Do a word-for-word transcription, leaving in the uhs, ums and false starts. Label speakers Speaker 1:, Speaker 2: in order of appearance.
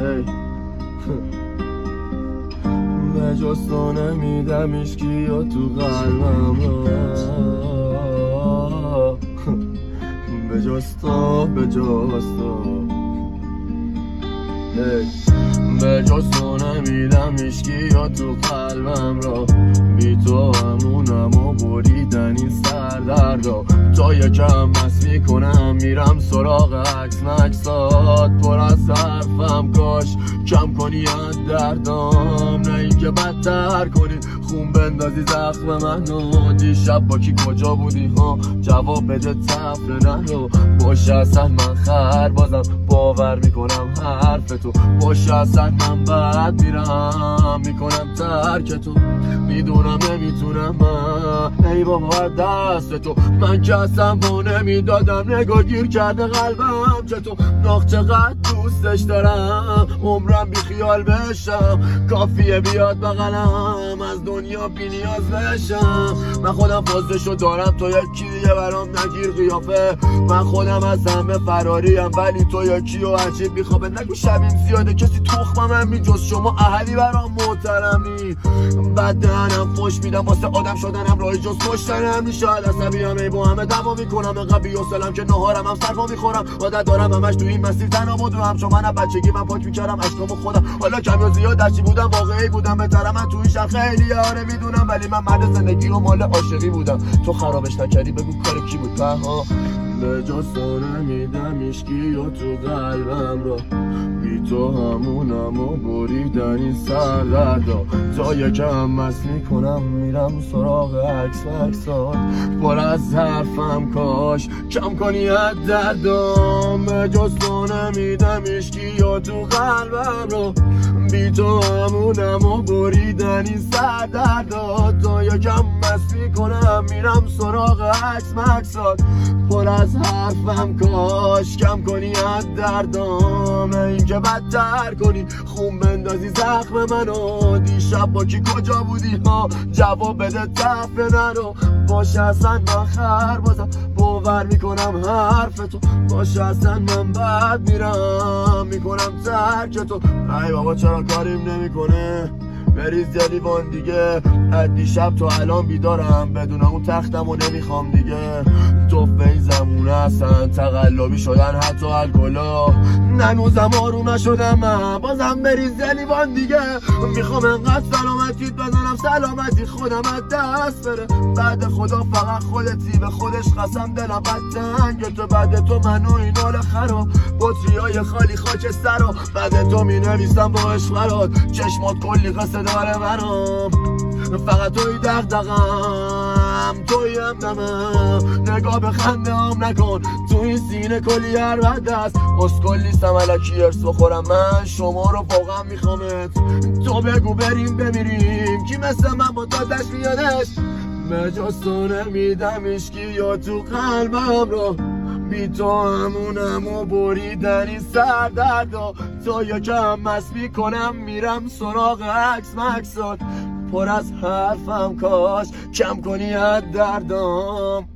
Speaker 1: ای به جز تو نمیدم ایشکی یا تو قلبم را به جز تو به جز تو ای به جز تو نمیدم ایشکی یا تو قلبم را بی تو همونم و بریدن این سردردا تا یکم مست میکنم میرم سراغ عکس مکسات پر از حرفم کاش کم کنی از دردام نه اینکه بدتر کنی خون بندازی زخم منو دیشب با کی کجا بودی ها جواب بده تفره نرو باشه اصلا من خر بازم باور میکنم حرف تو باشه اصلا من بد میرم میکنم ترک تو میدونم نمیتونم من ای بابا دست تو من که اصلا با نمیدادم نگاه گیر کرده قلبم چه تو ناخ چقدر دوستش دارم عمرم بی خیال بشم کافیه بیاد بغلم از دنیا بی نیاز بشم من خودم فازشو دارم تو یکی دیگه برام نگیر قیافه من خودم از همه فراریم ولی تو یکی و عجیب میخوابه نگو شبیم زیاده کسی تخمم هم بی جز شما اهلی برام محترمی بد دهنم فش میدم واسه آدم شدنم راهی جز کشتنم شاید عصبیم ای با همه دوا میکنم انقدر بی‌حوصله‌ام که نهارم هم سرپا میخورم عادت دارم همش تو این مسیر تنها بدوم چون من بچگی من پاک میکردم اشکامو خودم حالا کم یا زیاد دستی بودم واقعی بودم بهترم من تو این شهر خیلی آره میدونم ولی من مرد زندگی و مال عاشقی بودم تو خرابش نکردی بگو کار کی بود ها به جز تو نمیدم ایشکی یا تو قلبم را بی تو همونم و بریدن این سردردا تا یکم مست میکنم میرم سراغ عکس مکسات پر از حرفم کاش کم کنی از دردام به جز تو نمیدم ایشکی یا تو قلبم را بی تو همونم و بریدن این سردردا تا یکم مست میکنم میرم سراغ عکس مکسات پر از حرفم کاش کم کنی از دردام اینکه بدتر کنی خون بندازی زخم منو دیشب با کی کجا بودی ها جواب بده تفره نرو باشه اصلا من خر بازم باور میکنم حرف تو باشه اصلا من بد میرم میکنم ترک تو ای بابا چرا کاریم نمیکنه بریز یه لیوان دیگه از دیشب تا الان بیدارم بدون اون تختم و نمیخوام دیگه تو این زمونه اصلا تقلبی شدن حتی الکلا ننوزم آروم نشدم من بازم بریز یه لیوان دیگه میخوام انقدر سلامتیت بزنم سلامتی خودم از دست بره بعد خدا فقط خودتی به خودش قسم دلم بد تنگ تو بعد تو منو این حال خراب بطریای خالی خاک سرا بعد تو می نویسم با عشق چشمات کلی قصه داره برام فقط توی دغدغم توی هم دمم نگاه به خنده هم نکن تو این سینه کلی هر بد است اسکل نیستم الکی ارس بخورم من شما رو واقعا میخوامت تو بگو بریم بمیریم کی مثل من با تازش میادش به جز تو نمیدم ایشکی یا تو قلبم رو بی تو همونم و بریدن این سردردا تا یکم مست میکنم میرم سراغ عکس مکسات پر از حرفم کاش کم کنی از دردام